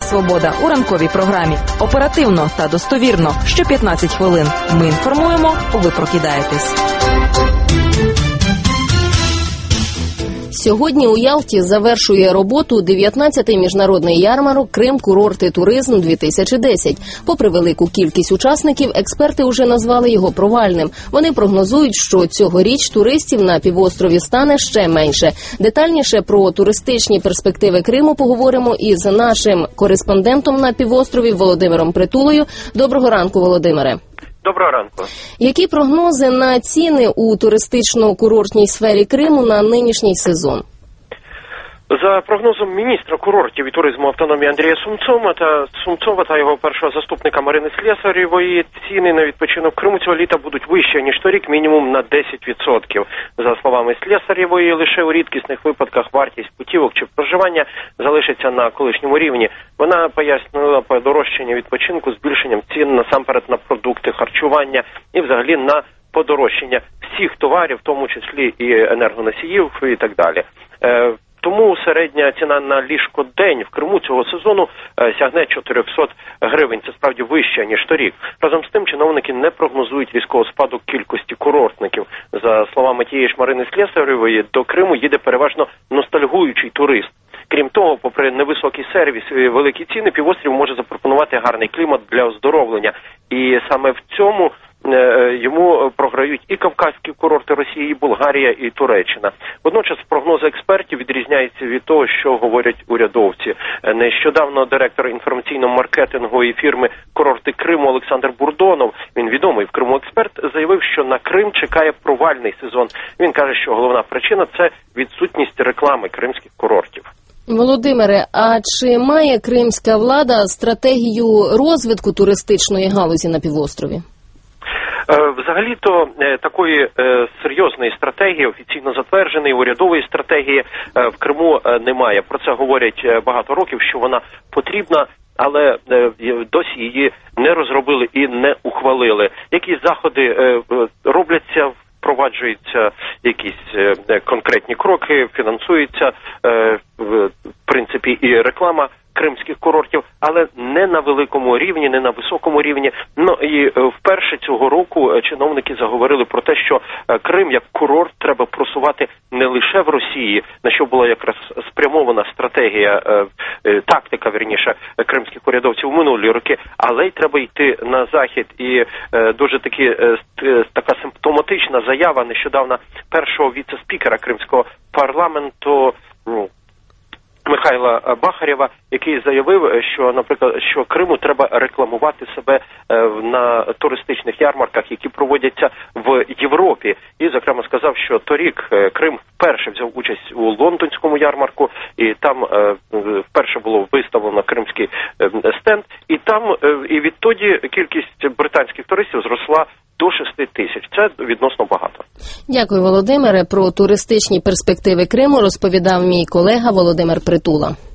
Свобода у ранковій програмі. Оперативно та достовірно. Що 15 хвилин. Ми інформуємо, ви прокидаєтесь. Сьогодні у Ялті завершує роботу 19-й міжнародний ярмарок «Крим. Курорт і туризм-2010». Попри велику кількість учасників, експерти уже назвали його провальним. Вони прогнозують, що цьогоріч туристів на півострові стане ще менше. Детальніше про туристичні перспективи Криму поговоримо із нашим кореспондентом на півострові Володимиром Притулою. Доброго ранку, Володимире. Доброго ранку. Які прогнози на ціни у туристично-курортній сфері Криму на нинішній сезон? За прогнозом міністра курортів і туризму автономії Андрія Сумцова та його першого заступника Марини Слєсарєвої, ціни на відпочинок в Криму цього літа будуть вищі, ніж торік, мінімум на 10%. За словами Слєсарєвої, лише у рідкісних випадках вартість путівок чи проживання залишиться на колишньому рівні. Вона пояснила подорожчання відпочинку збільшенням цін насамперед на продукти харчування і взагалі на подорожчання всіх товарів, в тому числі і енергоносіїв і так далі. Тому середня ціна на ліжко-день в Криму цього сезону сягне 400 гривень. Це справді вище, ніж торік. Разом з тим, чиновники не прогнозують різкого спаду кількості курортників. За словами тієї ж Марини Слєсарєвої, до Криму їде переважно ностальгуючий турист. Крім того, попри невисокий сервіс і великі ціни, півострів може запропонувати гарний клімат для оздоровлення. І саме в цьому йому програють і кавказькі курорти Росії, і Болгарія, і Туреччина. Водночас прогнози експертів відрізняються від того, що говорять урядовці. Нещодавно директор інформаційного маркетингу і фірми «Курорти Криму» Олександр Бурдонов, він відомий в Криму експерт, заявив, що на Крим чекає провальний сезон. Він каже, що головна причина – це відсутність реклами кримських курортів. Володимире, а чи має кримська влада стратегію розвитку туристичної галузі на півострові? Взагалі-то такої серйозної стратегії, офіційно затвердженої, урядової стратегії в Криму немає. Про це говорять багато років, що вона потрібна, але досі її не розробили і не ухвалили. Які заходи робляться, впроваджуються якісь конкретні кроки, фінансується в принципі і реклама кримських курортів, але не на великому рівні, не на високому рівні. Ну і вперше цього року чиновники заговорили про те, що Крим як курорт треба просувати не лише в Росії, на що була якраз спрямована стратегія, тактика, вірніше, кримських урядовців у минулі роки, але й треба йти на захід. І дуже така симптоматична заява нещодавно першого віце-спікера кримського парламенту Михайла Бахарєва, який заявив, що, наприклад, що Криму треба рекламувати себе на туристичних ярмарках, які проводяться в Європі. І, зокрема, сказав, що торік Крим вперше взяв участь у лондонському ярмарку, і там вперше було виставлено кримський стенд, і там і відтоді кількість британських туристів зросла до 6 тисяч. Це відносно багато. Дякую, Володимире. Про туристичні перспективи Криму розповідав мій колега Володимир Притула.